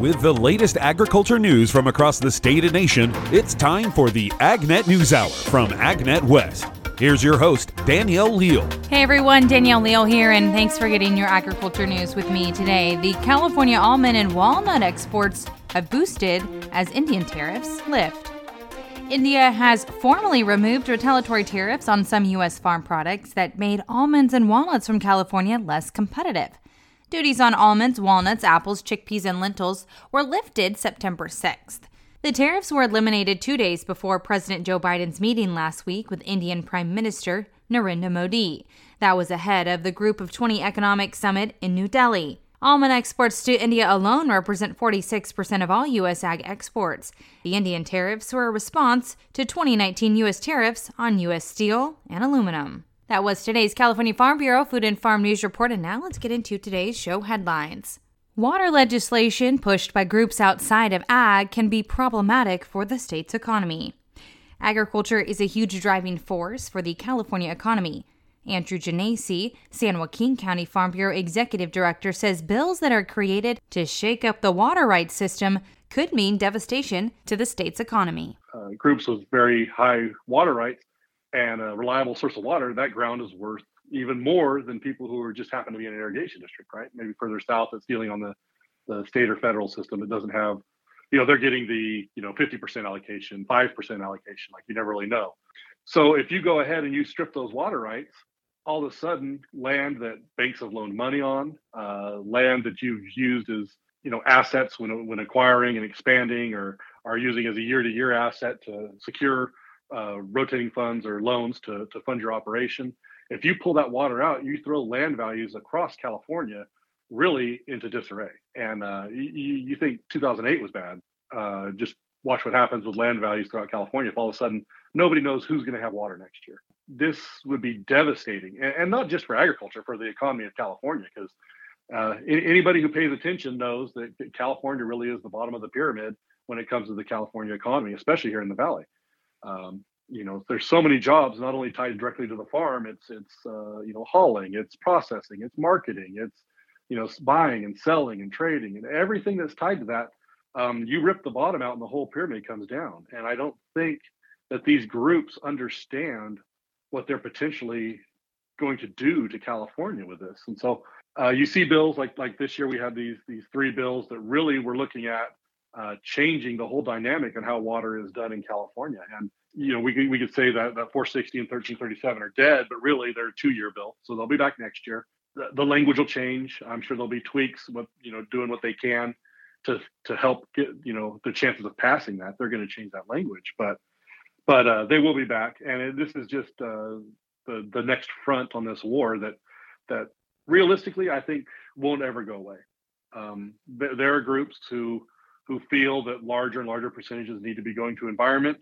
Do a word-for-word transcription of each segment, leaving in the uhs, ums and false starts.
With the latest agriculture news from across the state and nation, it's time for the AgNet News Hour from AgNet West. Here's your host, Danielle Leal. Hey everyone, Danielle Leal here, and thanks for getting your agriculture news with me today. The California almond and walnut exports have boosted as Indian tariffs lift. India has formally removed retaliatory tariffs on some U S farm products that made almonds and walnuts from California less competitive. Duties on almonds, walnuts, apples, chickpeas, and lentils were lifted September sixth. The tariffs were eliminated two days before President Joe Biden's meeting last week with Indian Prime Minister Narendra Modi. That was ahead of the Group of twenty Economic Summit in New Delhi. Almond exports to India alone represent forty-six percent of all U S ag exports. The Indian tariffs were a response to twenty nineteen U S tariffs on U S steel and aluminum. That was today's California Farm Bureau Food and Farm News Report, and now let's get into today's show headlines. Water legislation pushed by groups outside of ag can be problematic for the state's economy. Agriculture is a huge driving force for the California economy. Andrew Genesi, San Joaquin County Farm Bureau Executive Director, says bills that are created to shake up the water rights system could mean devastation to the state's economy. Uh, groups with very high water rights and a reliable source of water, that ground is worth even more than people who are just happen to be in an irrigation district, right? Maybe further south that's dealing on the, the state or federal system. It doesn't have, you know, they're getting the, you know, fifty percent allocation, five percent allocation, like you never really know. So if you go ahead and you strip those water rights, all of a sudden land that banks have loaned money on, uh, land that you've used as, you know, assets when, when acquiring and expanding, or are using as a year-to-year asset to secure uh, rotating funds or loans to, to fund your operation. If you pull that water out, you throw land values across California really into disarray. And uh, you, you think two thousand eight was bad. Uh, just watch what happens with land values throughout California. If all of a sudden, nobody knows who's going to have water next year. This would be devastating, and, and not just for agriculture, for the economy of California, because uh, anybody who pays attention knows that California really is the bottom of the pyramid when it comes to the California economy, especially here in the Valley. Um, you know, there's so many jobs not only tied directly to the farm. It's it's uh, you know, hauling, it's processing, it's marketing, it's, you know, buying and selling and trading and everything that's tied to that. Um, you rip the bottom out and the whole pyramid comes down. And I don't think that these groups understand what they're potentially going to do to California with this. And so uh, you see bills like like this year, we had these these three bills that really were looking at uh, changing the whole dynamic on how water is done in California. And, you know, we could, we could say that, that four sixty and thirteen thirty-seven are dead, but really they're a two-year bill. So they'll be back next year. The, the language will change. I'm sure there'll be tweaks with, you know, doing what they can to to help get, you know, the chances of passing that. They're going to change that language, but But uh, they will be back, and it, this is just uh, the the next front on this war that that realistically I think won't ever go away. Um, th- there are groups who who feel that larger and larger percentages need to be going to environment,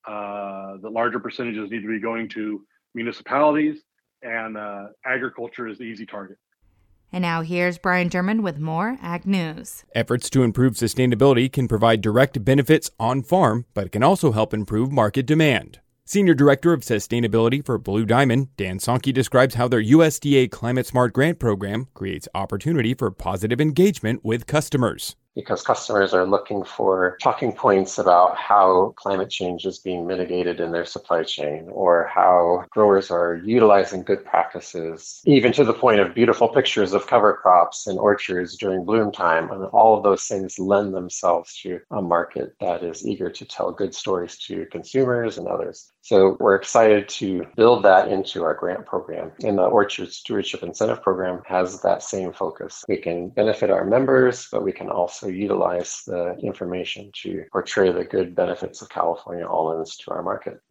uh, that larger percentages need to be going to municipalities, and uh, agriculture is the easy target. And now here's Brian German with more Ag News. Efforts to improve sustainability can provide direct benefits on farm, but it can also help improve market demand. Senior Director of Sustainability for Blue Diamond, Dan Sankey, describes how their U S D A Climate Smart Grant program creates opportunity for positive engagement with customers. Because customers are looking for talking points about how climate change is being mitigated in their supply chain, or how growers are utilizing good practices, even to the point of beautiful pictures of cover crops and orchards during bloom time. And all of those things lend themselves to a market that is eager to tell good stories to consumers and others. So we're excited to build that into our grant program. And the Orchard Stewardship Incentive Program has that same focus. We can benefit our members, but we can also utilize the information to portray the good benefits of California almonds to our market.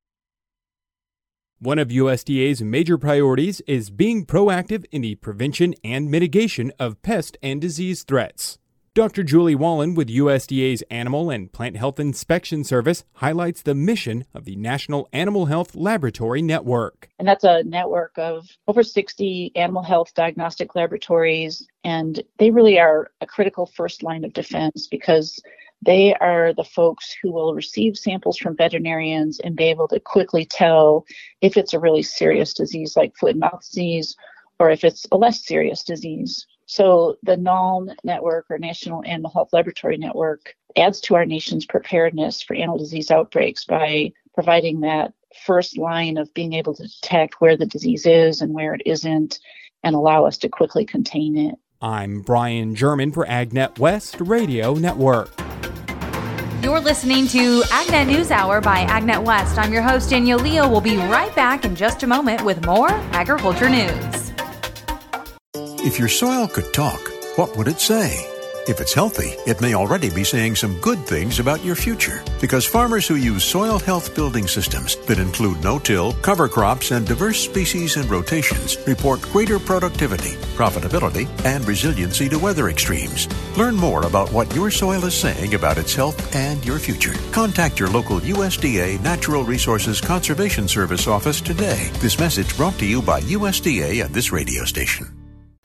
One of U S D A's major priorities is being proactive in the prevention and mitigation of pest and disease threats. Doctor Julie Wallen with U S D A's Animal and Plant Health Inspection Service highlights the mission of the National Animal Health Laboratory Network. And that's a network of over sixty animal health diagnostic laboratories, and they really are a critical first line of defense because they are the folks who will receive samples from veterinarians and be able to quickly tell if it's a really serious disease like foot and mouth disease or if it's a less serious disease. So the N A L N network, or National Animal Health Laboratory Network, adds to our nation's preparedness for animal disease outbreaks by providing that first line of being able to detect where the disease is and where it isn't, and allow us to quickly contain it. I'm Brian German for AgNet West Radio Network. You're listening to AgNet News Hour by AgNet West. I'm your host, Danielle Leo. We'll be right back in just a moment with more agriculture news. If your soil could talk, what would it say? If it's healthy, it may already be saying some good things about your future, because farmers who use soil health building systems that include no-till, cover crops, and diverse species and rotations report greater productivity, profitability, and resiliency to weather extremes. Learn more about what your soil is saying about its health and your future. Contact your local U S D A Natural Resources Conservation Service office today. This message brought to you by U S D A and this radio station.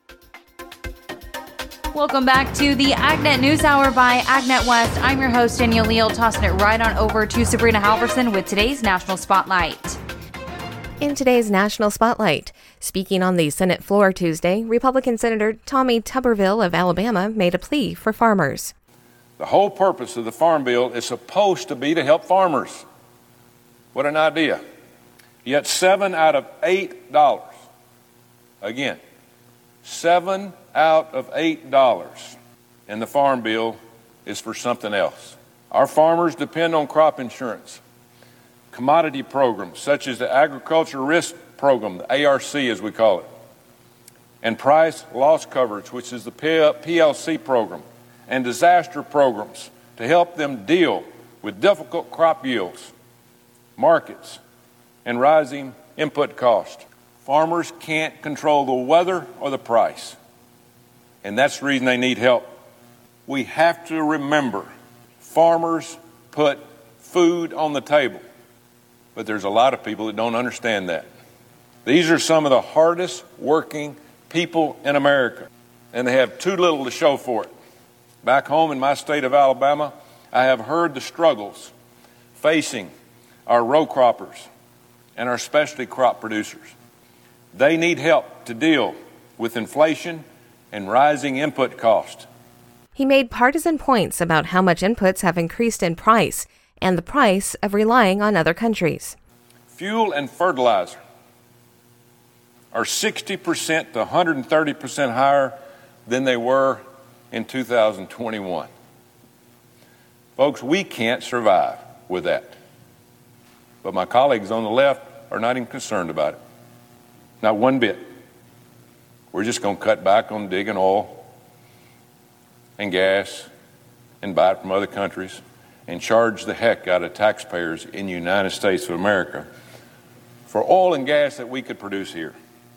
Welcome back to the AgNet News Hour by AgNet West. I'm your host, Danielle Leal, tossing it right on over to Sabrina Halverson with today's National Spotlight. In today's National Spotlight, speaking on the Senate floor Tuesday, Republican Senator Tommy Tuberville of Alabama made a plea for farmers. The whole purpose of the Farm Bill is supposed to be to help farmers. What an idea. Yet seven out of eight dollars, again, seven out of eight dollars in the Farm Bill is for something else. Our farmers depend on crop insurance, commodity programs such as the Agriculture Risk Program, the A R C as we call it, and price loss coverage, which is the P L C program, and disaster programs to help them deal with difficult crop yields, markets, and rising input costs. Farmers can't control the weather or the price, and that's the reason they need help. We have to remember, farmers put food on the table, but there's a lot of people that don't understand that. These are some of the hardest working people in America, and they have too little to show for it. Back home in my state of Alabama, I have heard the struggles facing our row croppers and our specialty crop producers. They need help to deal with inflation and rising input costs. He made partisan points about how much inputs have increased in price and the price of relying on other countries. Fuel and fertilizer are sixty percent to one hundred thirty percent higher than they were in two thousand twenty-one. Folks, we can't survive with that. But my colleagues on the left are not even concerned about it. Not one bit. We're just going to cut back on digging oil and gas and buy it from other countries and charge the heck out of taxpayers in the United States of America for oil and gas that we could produce here.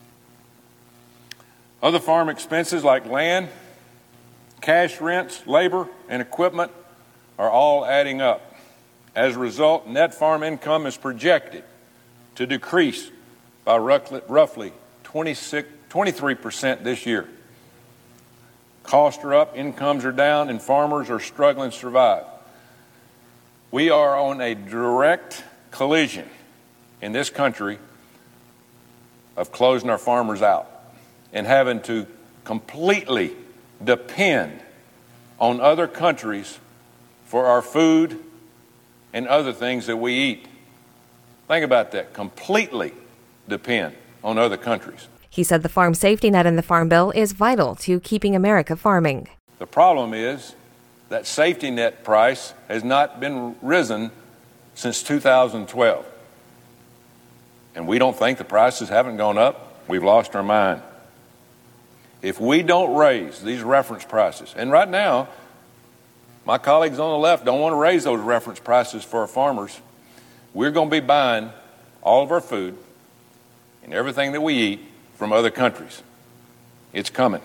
Other farm expenses like land, cash rents, labor, and equipment are all adding up. As a result, net farm income is projected to decrease by roughly twenty-six, twenty-three percent this year. Costs are up, incomes are down, and farmers are struggling to survive. We are on a direct collision in this country of closing our farmers out and having to completely depend on other countries for our food and other things that we eat. Think about that. Completely depend on other countries. He said the farm safety net in the Farm Bill is vital to keeping America farming. The problem is that safety net price has not been risen since two thousand twelve. And we don't think the prices haven't gone up. We've lost our mind. If we don't raise these reference prices, and right now, my colleagues on the left don't want to raise those reference prices for our farmers, we're going to be buying all of our food and everything that we eat from other countries. It's coming.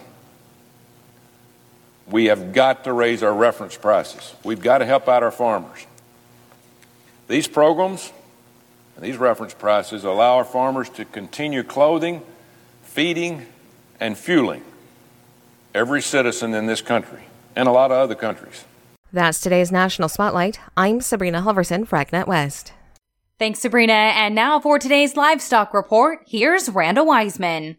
We have got to raise our reference prices. We've got to help out our farmers. These programs and these reference prices allow our farmers to continue clothing, feeding, and fueling every citizen in this country and a lot of other countries. That's today's National Spotlight. I'm Sabrina Halverson for AgNet West. Thanks, Sabrina. And now for today's livestock report, here's Randall Wiseman.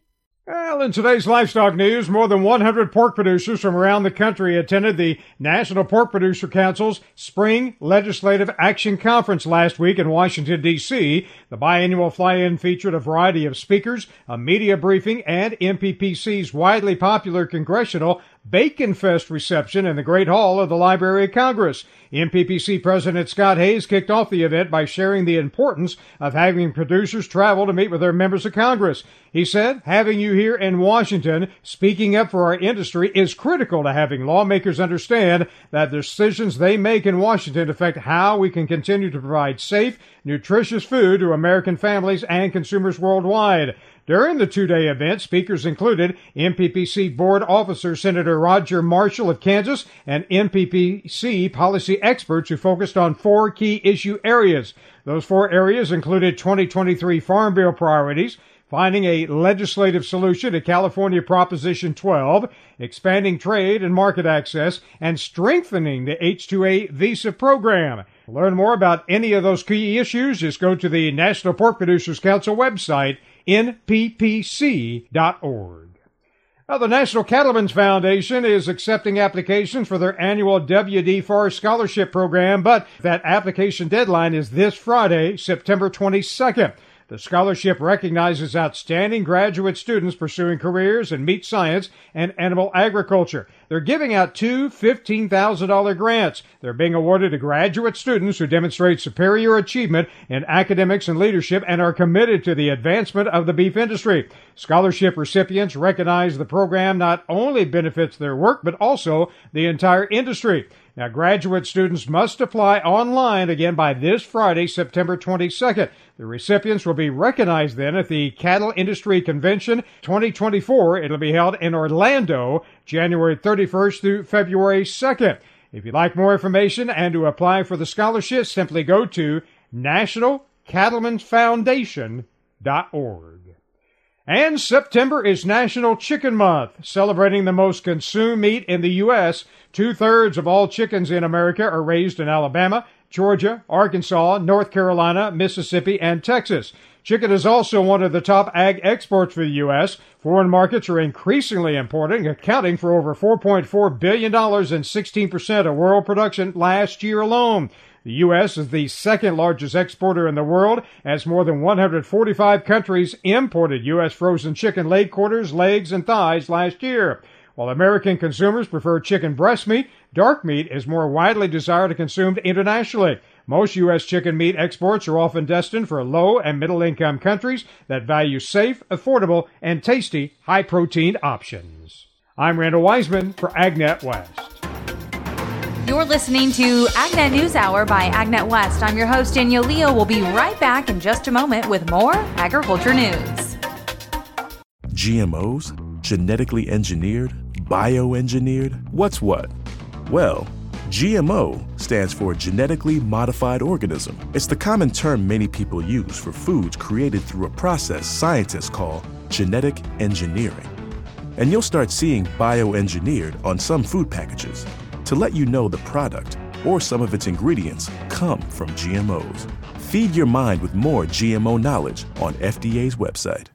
Well, in today's livestock news, more than one hundred pork producers from around the country attended the National Pork Producer Council's Spring Legislative Action Conference last week in Washington, D C The biannual fly-in featured a variety of speakers, a media briefing, and M P P C's widely popular congressional Bacon Fest reception in the Great Hall of the Library of Congress. M P P C President Scott Hayes kicked off the event by sharing the importance of having producers travel to meet with their members of Congress. He said, having you here in Washington speaking up for our industry is critical to having lawmakers understand that the decisions they make in Washington affect how we can continue to provide safe, nutritious food to American families and consumers worldwide. During the two-day event, speakers included M P P C Board Officer Senator Roger Marshall of Kansas and M P P C policy experts who focused on four key issue areas. Those four areas included twenty twenty-three Farm Bill priorities, finding a legislative solution to California Proposition twelve, expanding trade and market access, and strengthening the H two A visa program. To learn more about any of those key issues, just go to the National Pork Producers Council website, N P P C dot org. Now, the National Cattlemen's Foundation is accepting applications for their annual W D Forest Scholarship Program, but that application deadline is this Friday, September twenty-second. The scholarship recognizes outstanding graduate students pursuing careers in meat science and animal agriculture. They're giving out two fifteen thousand dollars grants. They're being awarded to graduate students who demonstrate superior achievement in academics and leadership and are committed to the advancement of the beef industry. Scholarship recipients recognize the program not only benefits their work, but also the entire industry. Now, graduate students must apply online again by this Friday, September twenty-second. The recipients will be recognized then at the Cattle Industry Convention twenty twenty-four. It'll be held in Orlando, January thirty-first through February second. If you'd like more information and to apply for the scholarship, simply go to national cattlemen's foundation dot org. And September is National Chicken Month, celebrating the most consumed meat in the U S Two-thirds of all chickens in America are raised in Alabama, Georgia, Arkansas, North Carolina, Mississippi, and Texas. Chicken is also one of the top ag exports for the U S Foreign markets are increasingly important, accounting for over four point four billion dollars and sixteen percent of world production last year alone. The U S is the second largest exporter in the world, as more than one hundred forty-five countries imported U S frozen chicken leg quarters, legs, and thighs last year. While American consumers prefer chicken breast meat, dark meat is more widely desired and consumed internationally. Most U S chicken meat exports are often destined for low and middle-income countries that value safe, affordable, and tasty high-protein options. I'm Randall Wiseman for AgNet West. You're listening to AgNet News Hour by AgNet West. I'm your host, Danielle Leo. We'll be right back in just a moment with more agriculture news. G M Os? Genetically engineered? Bioengineered? What's what? Well, G M O stands for Genetically Modified Organism. It's the common term many people use for foods created through a process scientists call genetic engineering. And you'll start seeing bioengineered on some food packages to let you know the product or some of its ingredients come from G M Os. Feed your mind with more G M O knowledge on F D A's website.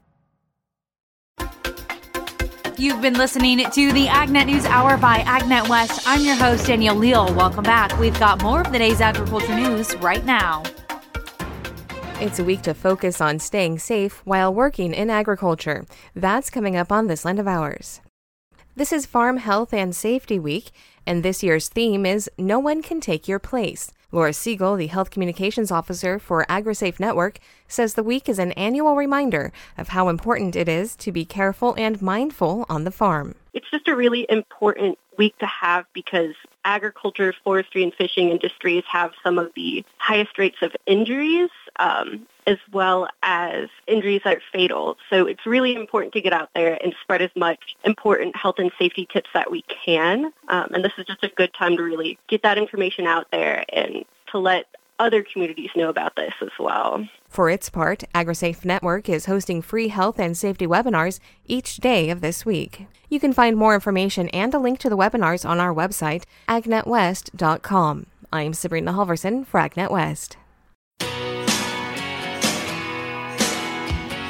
You've been listening to the AgNet News Hour by AgNet West. I'm your host, Danielle Leal. Welcome back. We've got more of the day's agriculture news right now. It's a week to focus on staying safe while working in agriculture. That's coming up on this land of ours. This is Farm Health and Safety Week, and this year's theme is No One Can Take Your Place. Laura Siegel, the Health Communications Officer for AgriSafe Network, says the week is an annual reminder of how important it is to be careful and mindful on the farm. It's just a really important week to have because agriculture, forestry, and fishing industries have some of the highest rates of injuries, um, as well as injuries that are fatal. So it's really important to get out there and spread as much important health and safety tips that we can. Um, and this is just a good time to really get that information out there and to let other communities know about this as well. For its part, AgriSafe Network is hosting free health and safety webinars each day of this week. You can find more information and a link to the webinars on our website, agnet west dot com. I'm Sabrina Halverson for AgNet West.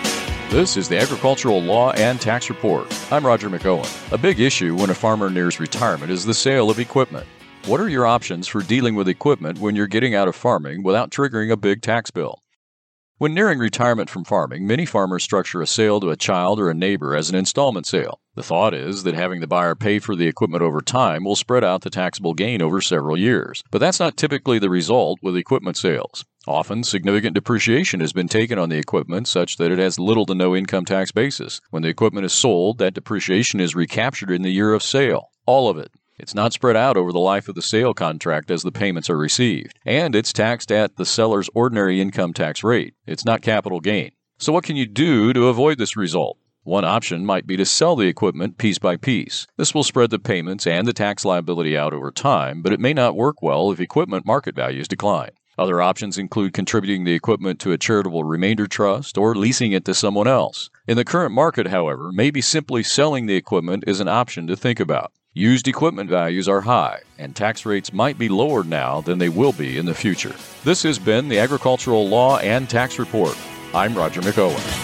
This is the Agricultural Law and Tax Report. I'm Roger McOwen. A big issue when a farmer nears retirement is the sale of equipment. What are your options for dealing with equipment when you're getting out of farming without triggering a big tax bill? When nearing retirement from farming, many farmers structure a sale to a child or a neighbor as an installment sale. The thought is that having the buyer pay for the equipment over time will spread out the taxable gain over several years. But that's not typically the result with equipment sales. Often, significant depreciation has been taken on the equipment such that it has little to no income tax basis. When the equipment is sold, that depreciation is recaptured in the year of sale. All of it. It's not spread out over the life of the sale contract as the payments are received. And it's taxed at the seller's ordinary income tax rate. It's not capital gain. So what can you do to avoid this result? One option might be to sell the equipment piece by piece. This will spread the payments and the tax liability out over time, but it may not work well if equipment market values decline. Other options include contributing the equipment to a charitable remainder trust or leasing it to someone else. In the current market, however, maybe simply selling the equipment is an option to think about. Used equipment values are high, and tax rates might be lower now than they will be in the future. This has been the Agricultural Law and Tax Report. I'm Roger McOwen.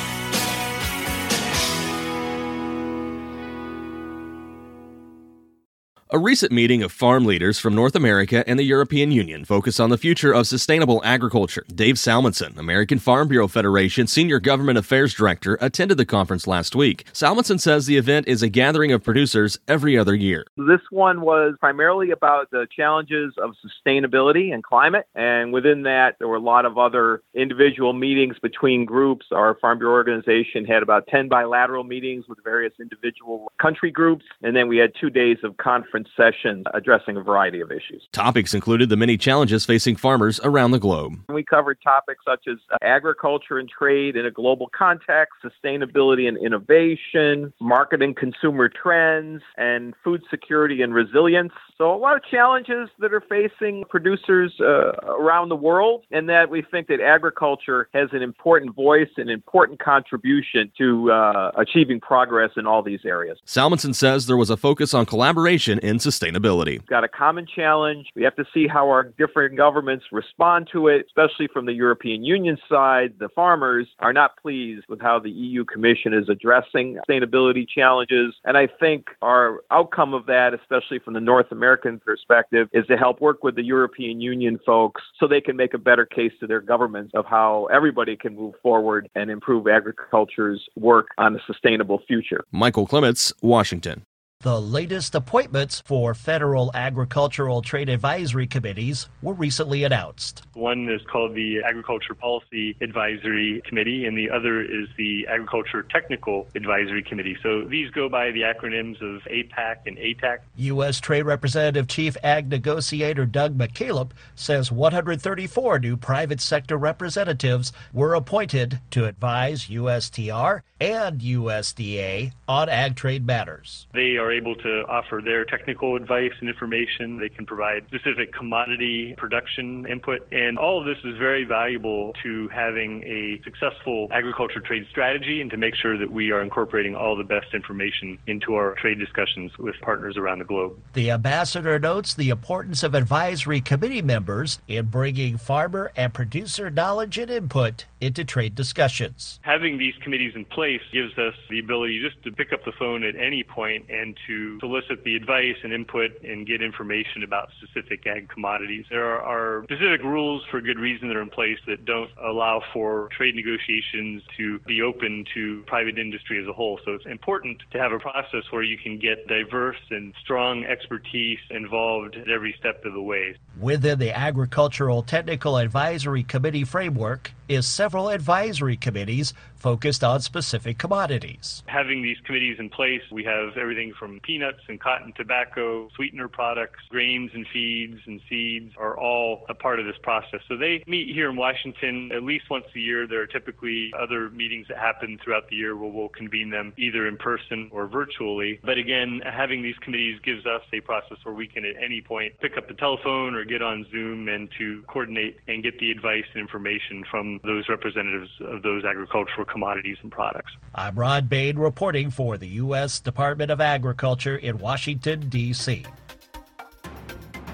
A recent meeting of farm leaders from North America and the European Union focused on the future of sustainable agriculture. Dave Salmonson, American Farm Bureau Federation Senior Government Affairs Director, attended the conference last week. Salmonson says the event is a gathering of producers every other year. This one was primarily about the challenges of sustainability and climate, and within that, there were a lot of other individual meetings between groups. Our Farm Bureau organization had about ten bilateral meetings with various individual country groups, and then we had two days of conference sessions addressing a variety of issues. Topics included the many challenges facing farmers around the globe. We covered topics such as agriculture and trade in a global context, sustainability and innovation, market and consumer trends, and food security and resilience. So a lot of challenges that are facing producers uh, around the world, and that we think that agriculture has an important voice and important contribution to uh, achieving progress in all these areas. Salmonson says there was a focus on collaboration in sustainability. We've got a common challenge. We have to see how our different governments respond to it, especially from the European Union side. The farmers are not pleased with how the E U Commission is addressing sustainability challenges. And I think our outcome of that, especially from the North American perspective, is to help work with the European Union folks so they can make a better case to their governments of how everybody can move forward and improve agriculture's work on a sustainable future. Michael Clements, Washington. The latest appointments for federal agricultural trade advisory committees were recently announced. One is called the Agriculture Policy Advisory Committee, and the other is the Agriculture Technical Advisory Committee. So these go by the acronyms of A PAC and A TAC. U S. Trade Representative Chief Ag Negotiator Doug McCaleb says one hundred thirty-four new private sector representatives were appointed to advise U S T R and U S D A on ag trade matters. They are able to offer their technical advice and information. They can provide specific commodity production input. And all of this is very valuable to having a successful agriculture trade strategy and to make sure that we are incorporating all the best information into our trade discussions with partners around the globe. The ambassador notes the importance of advisory committee members in bringing farmer and producer knowledge and input into trade discussions. Having these committees in place gives us the ability just to pick up the phone at any point and to solicit the advice and input and get information about specific ag commodities. There are, are specific rules for good reason that are in place that don't allow for trade negotiations to be open to private industry as a whole. So it's important to have a process where you can get diverse and strong expertise involved at every step of the way. Within the Agricultural Technical Advisory Committee framework is several advisory committees focused on specific commodities. Having these committees in place, we have everything from peanuts and cotton, tobacco, sweetener products, grains and feeds and seeds are all a part of this process. So they meet here in Washington at least once a year. There are typically other meetings that happen throughout the year where we'll convene them either in person or virtually. But again, having these committees gives us a process where we can at any point pick up the telephone or get on Zoom and to coordinate and get the advice and information from those representatives of those agricultural commodities and products. I'm Rod Bain reporting for the U S. Department of Agriculture in Washington, D C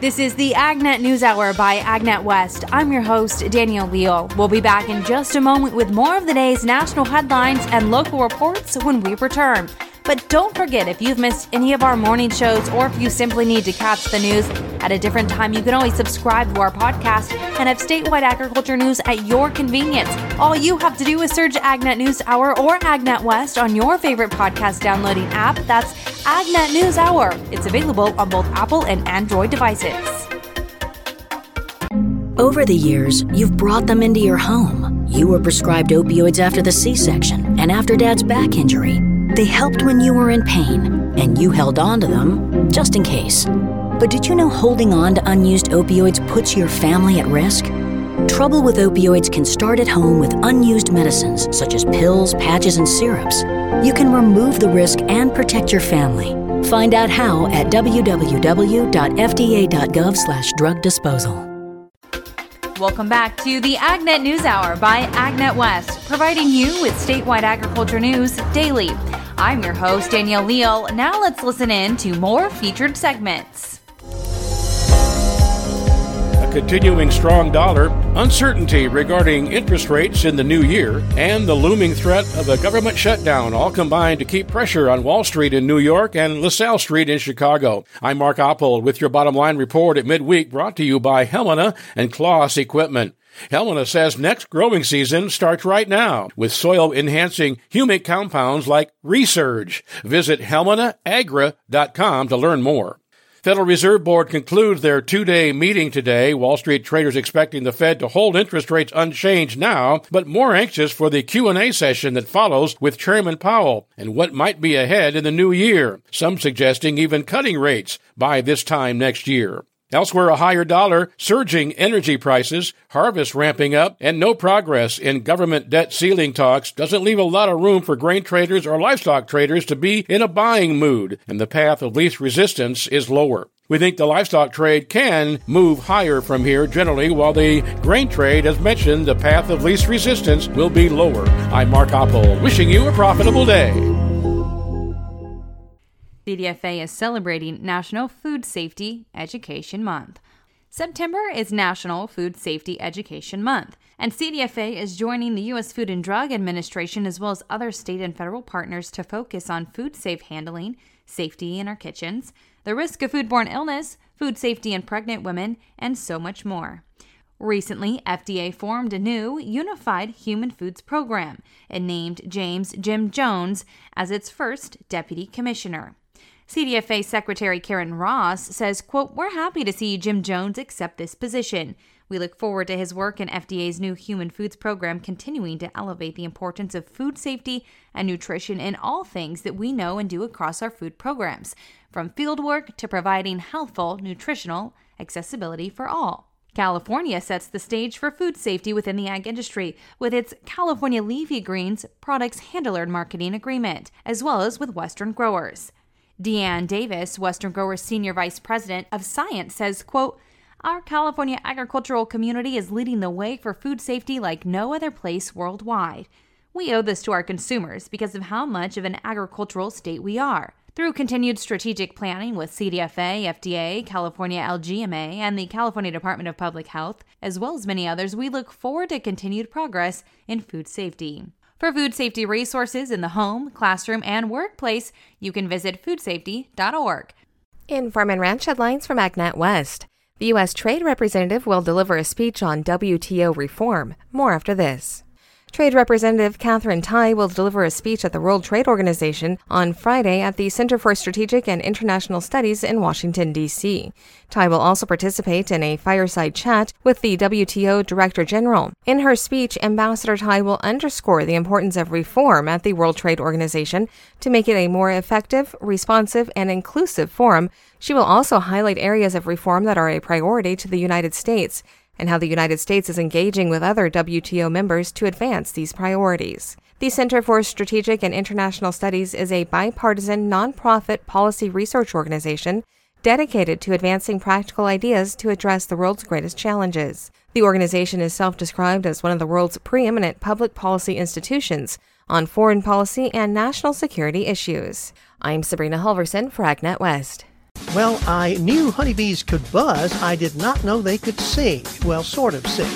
This is the AgNet News Hour by AgNet West. I'm your host, Danielle Leal. We'll be back in just a moment with more of the day's national headlines and local reports when we return. But don't forget, if you've missed any of our morning shows or if you simply need to catch the news at a different time, you can always subscribe to our podcast and have statewide agriculture news at your convenience. All you have to do is search AgNet News Hour or AgNet West on your favorite podcast downloading app. That's AgNet News Hour. It's available on both Apple and Android devices. Over the years, you've brought them into your home. You were prescribed opioids after the C-section and after Dad's back injury. They helped when you were in pain, and you held on to them just in case. But did you know holding on to unused opioids puts your family at risk? Trouble with opioids can start at home with unused medicines such as pills, patches, and syrups. You can remove the risk and protect your family. Find out how at w w w dot f d a dot gov slash drug disposal. Welcome back to the AgNet News Hour by AgNet West, providing you with statewide agriculture news daily. I'm your host, Danielle Leal. Now let's listen in to more featured segments. A continuing strong dollar, uncertainty regarding interest rates in the new year, and the looming threat of a government shutdown all combine to keep pressure on Wall Street in New York and LaSalle Street in Chicago. I'm Mark Oppold with your Bottom Line Report at midweek, brought to you by Helmina and Kloss Equipment. Helmina says next growing season starts right now with soil-enhancing humic compounds like Resurge. Visit helmina agra dot com to learn more. Federal Reserve Board concludes their two-day meeting today. Wall Street traders expecting the Fed to hold interest rates unchanged now, but more anxious for the Q and A session that follows with Chairman Powell and what might be ahead in the new year, some suggesting even cutting rates by this time next year. Elsewhere, a higher dollar, surging energy prices, harvest ramping up, and no progress in government debt ceiling talks doesn't leave a lot of room for grain traders or livestock traders to be in a buying mood, and the path of least resistance is lower. We think the livestock trade can move higher from here generally, while the grain trade, as mentioned, the path of least resistance will be lower. I'm Mark Oppold, wishing you a profitable day. C D F A is celebrating National Food Safety Education Month. September is National Food Safety Education Month, and C D F A is joining the U S Food and Drug Administration as well as other state and federal partners to focus on food safe handling, safety in our kitchens, the risk of foodborne illness, food safety in pregnant women, and so much more. Recently, F D A formed a new Unified Human Foods Program and named James Jim Jones as its first deputy commissioner. C D F A Secretary Karen Ross says, quote, "We're happy to see Jim Jones accept this position. We look forward to his work in F D A's new Human Foods Program continuing to elevate the importance of food safety and nutrition in all things that we know and do across our food programs, from field work to providing healthful, nutritional accessibility for all." California sets the stage for food safety within the ag industry with its California Leafy Greens Products Handler Marketing Agreement, as well as with Western growers. Deanne Davis, Western Growers Senior Vice President of Science, says, quote, "Our California agricultural community is leading the way for food safety like no other place worldwide. We owe this to our consumers because of how much of an agricultural state we are. Through continued strategic planning with C D F A, F D A, California L G M A, and the California Department of Public Health, as well as many others, we look forward to continued progress in food safety." For food safety resources in the home, classroom, and workplace, you can visit food safety dot org. In Farm and Ranch headlines from AgNet West, the U S Trade Representative will deliver a speech on W T O reform. More after this. Trade Representative Katherine Tai will deliver a speech at the World Trade Organization on Friday at the Center for Strategic and International Studies in Washington, D C Tai will also participate in a fireside chat with the W T O Director General. In her speech, Ambassador Tai will underscore the importance of reform at the World Trade Organization to make it a more effective, responsive, and inclusive forum. She will also highlight areas of reform that are a priority to the United States and how the United States is engaging with other W T O members to advance these priorities. The Center for Strategic and International Studies is a bipartisan, nonprofit policy research organization dedicated to advancing practical ideas to address the world's greatest challenges. The organization is self-described as one of the world's preeminent public policy institutions on foreign policy and national security issues. I'm Sabrina Halverson for AgNet West. Well, I knew honeybees could buzz. I did not know they could sing. Well, sort of sing.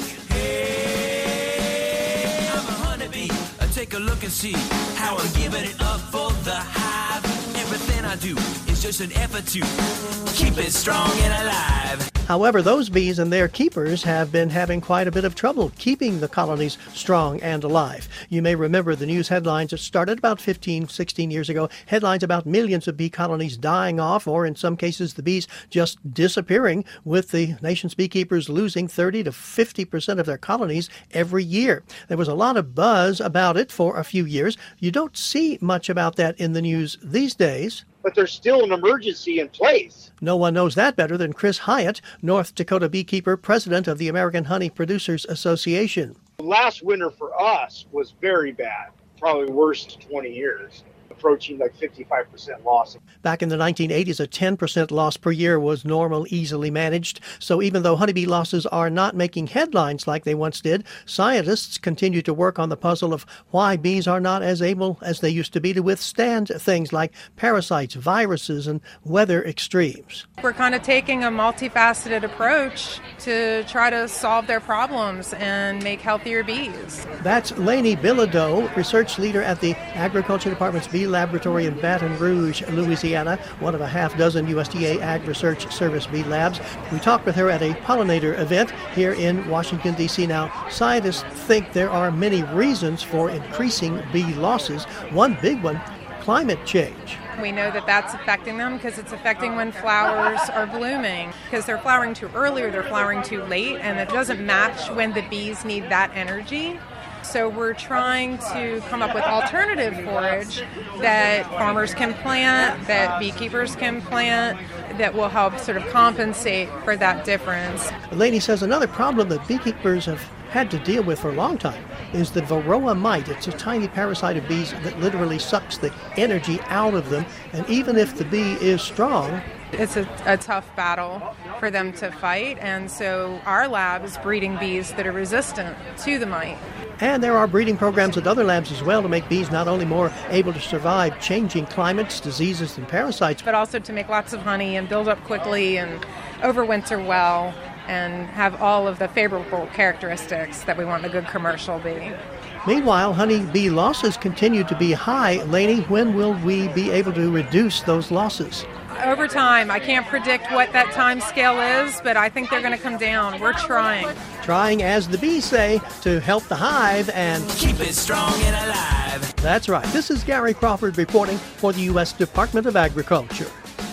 Hey, I'm a honeybee. Take a look and see how I'm giving it up for the hive. Everything I do is just an effort to keep it strong and alive. However, those bees and their keepers have been having quite a bit of trouble keeping the colonies strong and alive. You may remember the news headlines that started about fifteen, sixteen years ago, headlines about millions of bee colonies dying off, or in some cases the bees just disappearing, with the nation's beekeepers losing thirty to fifty percent of their colonies every year. There was a lot of buzz about it for a few years. You don't see much about that in the news these days. But there's still an emergency in place. No one knows that better than Chris Hyatt, North Dakota beekeeper, president of the American Honey Producers Association. Last winter for us was very bad, probably worst in twenty years, approaching like fifty-five percent loss. Back in the nineteen eighties, a ten percent loss per year was normal, easily managed. So even though honeybee losses are not making headlines like they once did, scientists continue to work on the puzzle of why bees are not as able as they used to be to withstand things like parasites, viruses, and weather extremes. We're kind of taking a multifaceted approach to try to solve their problems and make healthier bees. That's Lainey Bilodeau, research leader at the Agriculture Department's Bee Laboratory in Baton Rouge, Louisiana, one of a half dozen U S D A Ag Research Service bee labs. We talked with her at a pollinator event here in Washington, D C Now, scientists think there are many reasons for increasing bee losses. One big one, climate change. We know that that's affecting them because it's affecting when flowers are blooming. Because they're flowering too early or they're flowering too late, and it doesn't match when the bees need that energy. So we're trying to come up with alternative forage that farmers can plant, that beekeepers can plant, that will help sort of compensate for that difference. Lainey says another problem that beekeepers have had to deal with for a long time is the varroa mite. It's a tiny parasite of bees that literally sucks the energy out of them. And even if the bee is strong, it's a, a tough battle for them to fight. And so our lab is breeding bees that are resistant to the mite. And there are breeding programs at other labs as well to make bees not only more able to survive changing climates, diseases, and parasites, but also to make lots of honey and build up quickly and overwinter well and have all of the favorable characteristics that we want in a good commercial bee. Meanwhile, honey bee losses continue to be high. Lainey, when will we be able to reduce those losses? Over time. I can't predict what that time scale is, but I think they're going to come down. We're trying. Trying, as the bees say, to help the hive and keep it strong and alive. That's right. This is Gary Crawford reporting for the U S Department of Agriculture.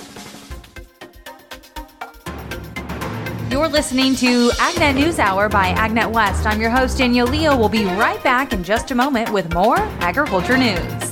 You're listening to AgNet News Hour by AgNet West. I'm your host, Danielle Leo. We'll be right back in just a moment with more agriculture news.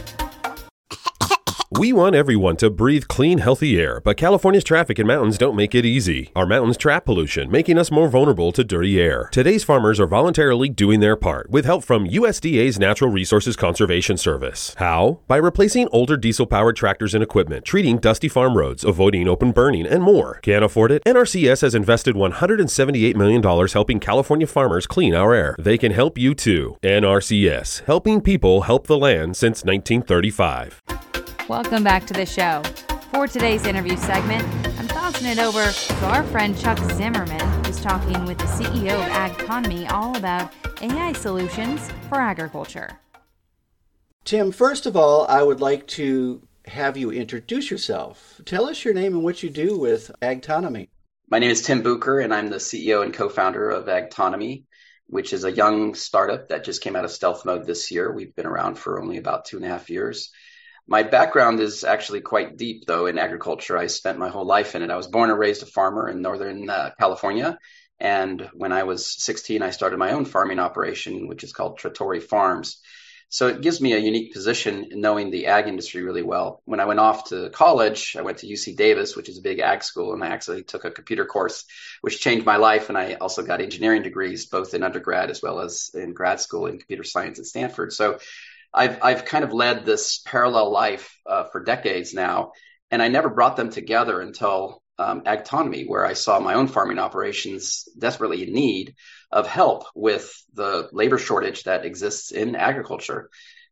We want everyone to breathe clean, healthy air, but California's traffic and mountains don't make it easy. Our mountains trap pollution, making us more vulnerable to dirty air. Today's farmers are voluntarily doing their part with help from U S D A's Natural Resources Conservation Service. How? By replacing older diesel-powered tractors and equipment, treating dusty farm roads, avoiding open burning, and more. Can't afford it? N R C S has invested one hundred seventy-eight million dollars helping California farmers clean our air. They can help you too. N R C S, helping people help the land since nineteen thirty-five. Welcome back to the show. For today's interview segment, I'm tossing it over to our friend Chuck Zimmerman, who's talking with the C E O of Agtonomy all about A I solutions for agriculture. Tim, first of all, I would like to have you introduce yourself. Tell us your name and what you do with Agtonomy. My name is Tim Bucher, and I'm the C E O and co-founder of Agtonomy, which is a young startup that just came out of stealth mode this year. We've been around for only about two and a half years. My background is actually quite deep, though, in agriculture. I spent my whole life in it. I was born and raised a farmer in Northern uh, California. And when I was sixteen, I started my own farming operation, which is called Trattori Farms. So it gives me a unique position in knowing the ag industry really well. When I went off to college, I went to U C Davis, which is a big ag school, and I actually took a computer course, which changed my life. And I also got engineering degrees, both in undergrad as well as in grad school in computer science at Stanford. So I've I've kind of led this parallel life uh, for decades now, and I never brought them together until um, Agtonomy, where I saw my own farming operations desperately in need of help with the labor shortage that exists in agriculture.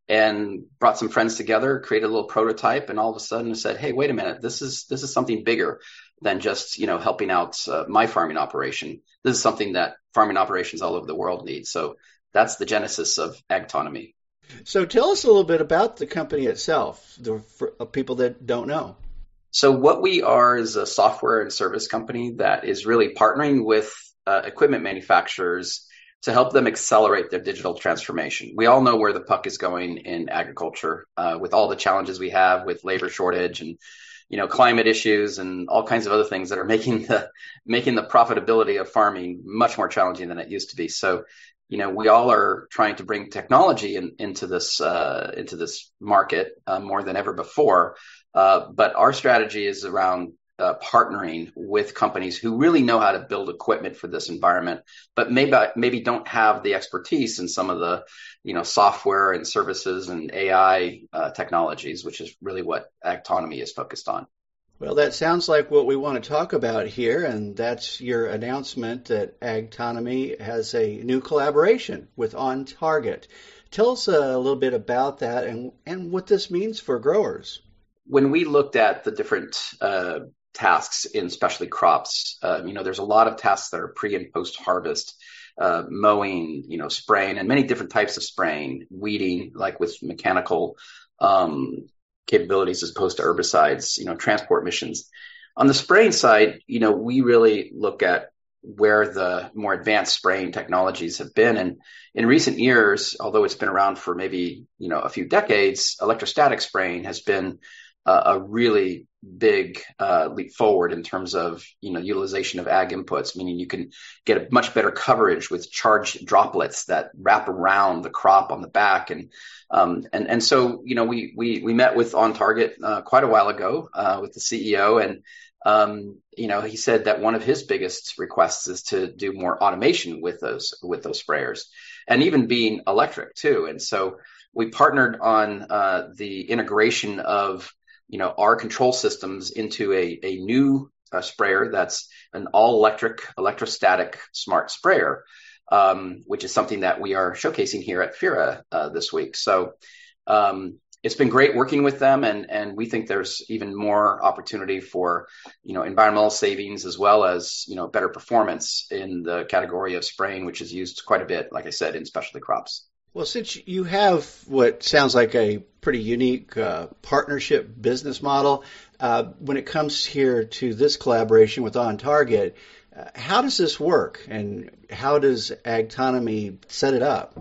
and brought some friends together, created a little prototype, and all of a sudden said, hey, wait a minute, this is this is something bigger than just, you know, helping out uh, my farming operation. This is something that farming operations all over the world need. So that's the genesis of Agtonomy. So tell us a little bit about the company itself, the, for people that don't know. So what we are is a software and service company that is really partnering with uh, equipment manufacturers to help them accelerate their digital transformation. We all know where the puck is going in agriculture, uh, with all the challenges we have with labor shortage and, you know, climate issues and all kinds of other things that are making the making the profitability of farming much more challenging than it used to be. So, you know, we all are trying to bring technology in, into this uh, into this market uh, more than ever before. Uh, but our strategy is around uh, partnering with companies who really know how to build equipment for this environment, but maybe maybe don't have the expertise in some of the, you know, software and services and A I uh, technologies, which is really what Agtonomy is focused on. Well, that sounds like what we want to talk about here, and that's your announcement that Agtonomy has a new collaboration with OnTarget. Tell us a little bit about that and, and what this means for growers. When we looked at the different uh, tasks in specialty crops, uh, you know, there's a lot of tasks that are pre and post harvest, uh, mowing, you know, spraying, and many different types of spraying, weeding, like with mechanical um, capabilities as opposed to herbicides, you know, transport missions. On the spraying side, you know, we really look at where the more advanced spraying technologies have been. And in recent years, although it's been around for maybe, you know, a few decades, electrostatic spraying has been uh, a really big uh, leap forward in terms of, you know, utilization of ag inputs, meaning you can get a much better coverage with charged droplets that wrap around the crop on the back. And um, and and so, you know, we we we met with OnTarget uh, quite a while ago uh, with the C E O, and um, you know, he said that one of his biggest requests is to do more automation with those with those sprayers, and even being electric too. And so we partnered on uh, the integration of, you know, our control systems into a, a new uh, sprayer that's an all-electric, electrostatic smart sprayer, um, which is something that we are showcasing here at FIRA uh, this week. So um, it's been great working with them, and, and we think there's even more opportunity for, you know, environmental savings as well as, you know, better performance in the category of spraying, which is used quite a bit, like I said, in specialty crops. Well, since you have what sounds like a pretty unique uh, partnership business model, uh, when it comes here to this collaboration with OnTarget, uh, how does this work, and how does Agtonomy set it up?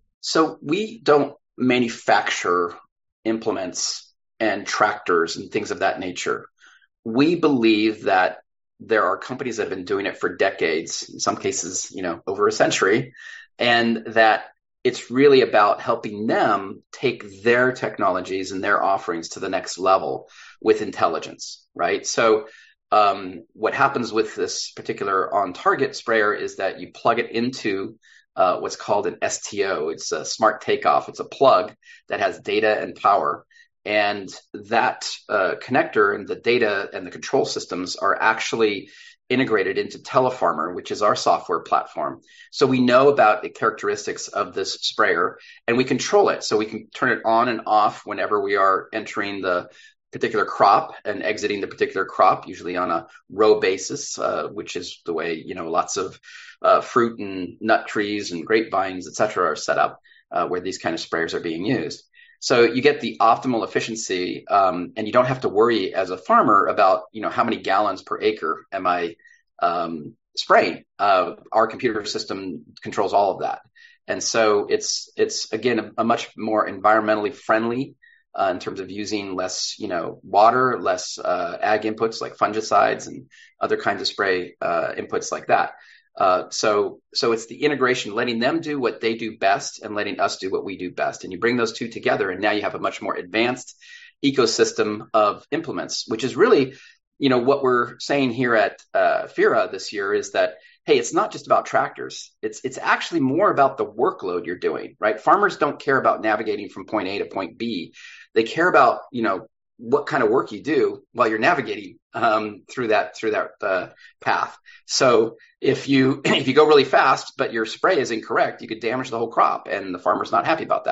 So we don't manufacture implements and tractors and things of that nature. We believe that there are companies that have been doing it for decades, in some cases, you know, over a century, and that it's really about helping them take their technologies and their offerings to the next level with intelligence, right? So um, what happens with this particular OnTarget sprayer is that you plug it into uh, what's called an S T O. It's a smart takeoff. It's a plug that has data and power. And that uh, connector and the data and the control systems are actually integrated into Telefarmer, which is our software platform. So we know about the characteristics of this sprayer, and we control it. So we can turn it on and off whenever we are entering the particular crop and exiting the particular crop, usually on a row basis, uh, which is the way, you know, lots of uh, fruit and nut trees and grapevines, et cetera, are set up uh, where these kind of sprayers are being used. So you get the optimal efficiency, um, and you don't have to worry as a farmer about, you know, how many gallons per acre am I um, spraying. Uh, our computer system controls all of that, and so it's it's again a, a much more environmentally friendly uh, in terms of using less, you know, water, less uh, ag inputs like fungicides and other kinds of spray uh, inputs like that. Uh, so, so it's the integration, letting them do what they do best and letting us do what we do best. And you bring those two together, and now you have a much more advanced ecosystem of implements, which is really, you know, what we're saying here at uh, FIRA this year is that, hey, it's not just about tractors. It's it's actually more about the workload you're doing, right? Farmers don't care about navigating from point A to point B. They care about, you know, what kind of work you do while you're navigating um, through that through that uh, path. So if you if you go really fast, but your spray is incorrect, you could damage the whole crop, and the farmer's not happy about that.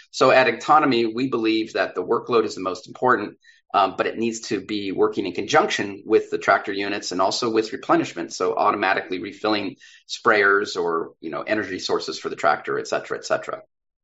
So at Agtonomy, we believe that the workload is the most important, um, but it needs to be working in conjunction with the tractor units and also with replenishment. So automatically refilling sprayers or, you know, energy sources for the tractor, et cetera, et cetera.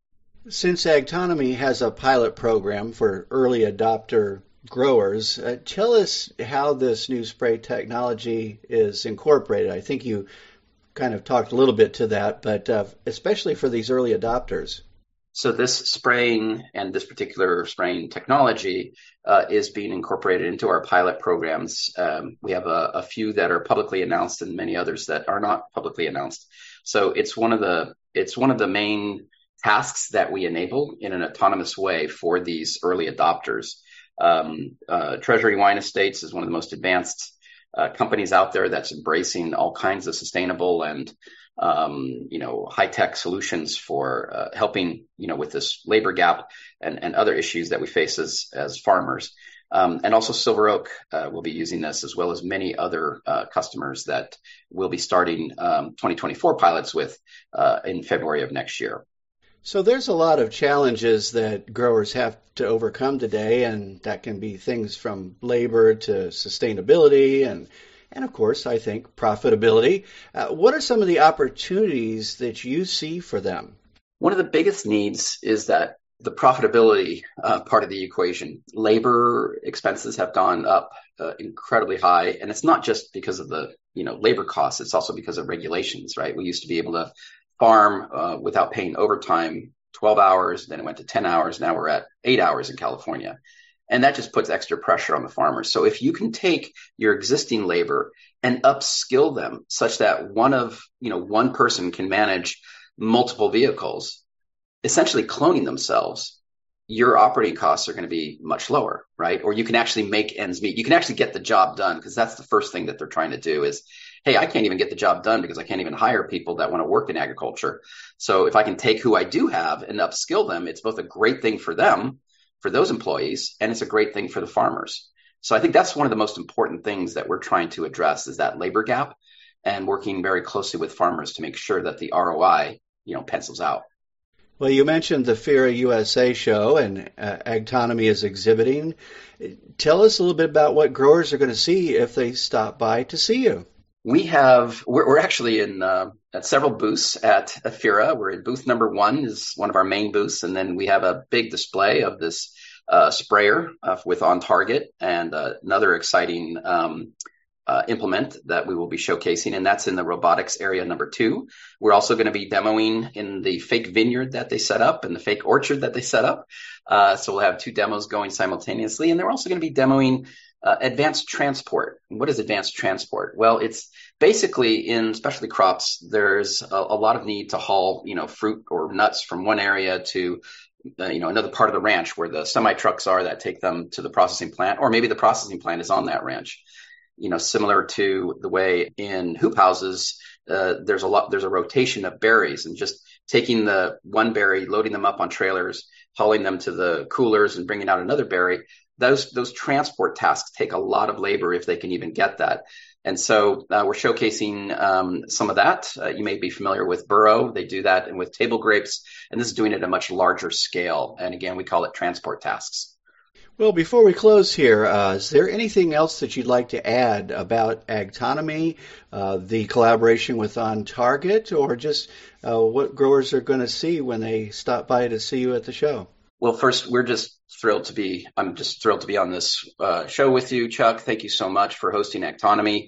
Since Agtonomy has a pilot program for early adopter growers, uh, tell us how this new spray technology is incorporated. I think you kind of talked a little bit to that, but uh, especially for these early adopters. So this spraying and this particular spraying technology uh, is being incorporated into our pilot programs. Um, we have a, a few that are publicly announced and many others that are not publicly announced. So it's one of the it's one of the main tasks that we enable in an autonomous way for these early adopters. Um, uh, Treasury Wine Estates is one of the most advanced uh, companies out there that's embracing all kinds of sustainable and um, you know, high-tech solutions for uh, helping, you know, with this labor gap and, and other issues that we face as, as farmers. Um, and also Silver Oak uh, will be using this, as well as many other uh, customers that will be starting um, twenty twenty-four pilots with uh, in February of next year. So there's a lot of challenges that growers have to overcome today, and that can be things from labor to sustainability and, and of course, I think, profitability. Uh, what are some of the opportunities that you see for them? One of the biggest needs is that the profitability uh, part of the equation. Labor expenses have gone up uh, incredibly high, and it's not just because of the, you know, labor costs, it's also because of regulations, right? We used to be able to farm uh, without paying overtime twelve hours, then it went to ten hours. Now we're at eight hours in California. And that just puts extra pressure on the farmers. So if you can take your existing labor and upskill them such that one of, you know, one person can manage multiple vehicles, essentially cloning themselves, your operating costs are going to be much lower, right? Or you can actually make ends meet. You can actually get the job done, because that's the first thing that they're trying to do is, hey, I can't even get the job done because I can't even hire people that want to work in agriculture. So if I can take who I do have and upskill them, it's both a great thing for them, for those employees, and it's a great thing for the farmers. So I think that's one of the most important things that we're trying to address is that labor gap, and working very closely with farmers to make sure that the R O I, you know, pencils out. Well, you mentioned the FIRA U S A show, and uh, Agtonomy is exhibiting. Tell us a little bit about what growers are going to see if they stop by to see you. We have, we're, we're actually in uh, at several booths at FIRA. We're in booth number one is one of our main booths. And then we have a big display of this uh, sprayer uh, with On Target, and uh, another exciting um, uh, implement that we will be showcasing. And that's in the robotics area number two. We're also going to be demoing in the fake vineyard that they set up and the fake orchard that they set up. Uh, so we'll have two demos going simultaneously. And they're also going to be demoing Uh, advanced transport. What is advanced transport? Well, it's basically in specialty crops, there's a, a lot of need to haul, you know, fruit or nuts from one area to, uh, you know, another part of the ranch where the semi trucks are that take them to the processing plant, or maybe the processing plant is on that ranch. You know, similar to the way in hoop houses, uh, there's a lot, there's a rotation of berries, and just taking the one berry, loading them up on trailers, hauling them to the coolers and bringing out another berry. Those those transport tasks take a lot of labor if they can even get that. And so uh, we're showcasing um, some of that. Uh, you may be familiar with Burrow. They do that and with table grapes, and this is doing it at a much larger scale. And again, we call it transport tasks. Well, before we close here, uh, is there anything else that you'd like to add about Agtonomy, uh, the collaboration with On Target, or just uh, what growers are going to see when they stop by to see you at the show? Well, first, we're just thrilled to be, I'm just thrilled to be on this uh, show with you, Chuck. Thank you so much for hosting Agtonomy.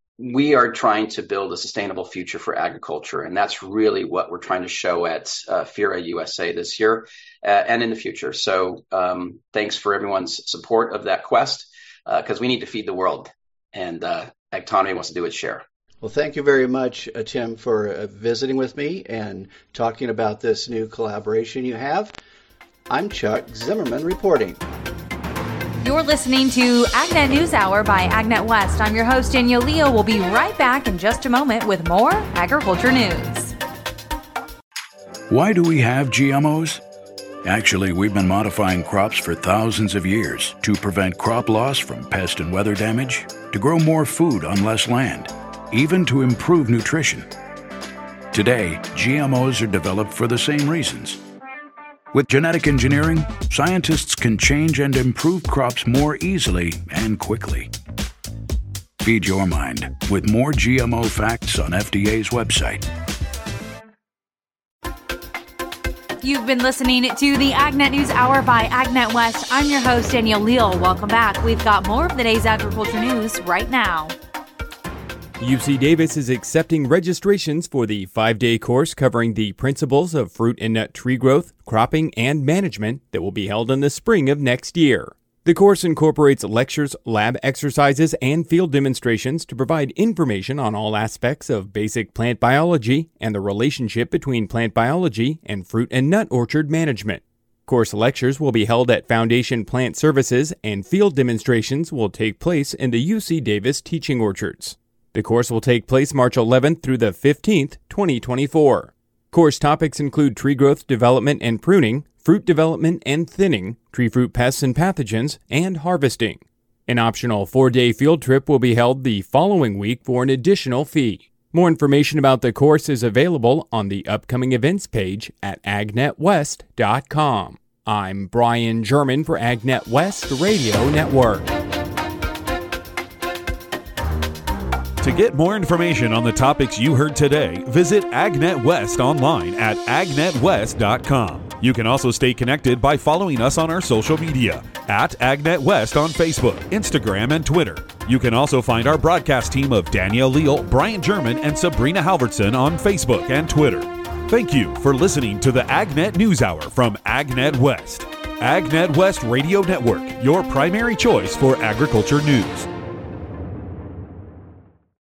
We are trying to build a sustainable future for agriculture, and that's really what we're trying to show at uh, FIRA U S A this year uh, and in the future. So um, thanks for everyone's support of that quest, because uh, we need to feed the world, and uh, Agtonomy wants to do its share. Well, thank you very much, uh, Tim, for uh, visiting with me and talking about this new collaboration you have. I'm Chuck Zimmerman reporting. You're listening to AgNet News Hour by AgNet West. I'm your host, Danielle Leo. We'll be right back in just a moment with more agriculture news. Why do we have G M Os? Actually, we've been modifying crops for thousands of years to prevent crop loss from pest and weather damage, to grow more food on less land, even to improve nutrition. Today, G M Os are developed for the same reasons. With genetic engineering, scientists can change and improve crops more easily and quickly. Feed your mind with more G M O facts on F D A's website. You've been listening to the AgNet News Hour by AgNet West. I'm your host, Danielle Leal. Welcome back. We've got more of the day's agriculture news right now. U C Davis is accepting registrations for the five-day course covering the principles of fruit and nut tree growth, cropping, and management that will be held in the spring of next year. The course incorporates lectures, lab exercises, and field demonstrations to provide information on all aspects of basic plant biology and the relationship between plant biology and fruit and nut orchard management. Course lectures will be held at Foundation Plant Services, and field demonstrations will take place in the U C Davis teaching orchards. The course will take place March eleventh through the fifteenth, twenty twenty-four. Course topics include tree growth, development, and pruning, fruit development and thinning, tree fruit pests and pathogens, and harvesting. An optional four-day field trip will be held the following week for an additional fee. More information about the course is available on the upcoming events page at ag net west dot com. I'm Brian German for AgNet West Radio Network. To get more information on the topics you heard today, visit AgNet West online at ag net west dot com. You can also stay connected by following us on our social media at AgNet West on Facebook, Instagram, and Twitter. You can also find our broadcast team of Danielle Leal, Brian German, and Sabrina Halverson on Facebook and Twitter. Thank you for listening to the AgNet News Hour from AgNet West. AgNet West Radio Network, your primary choice for agriculture news.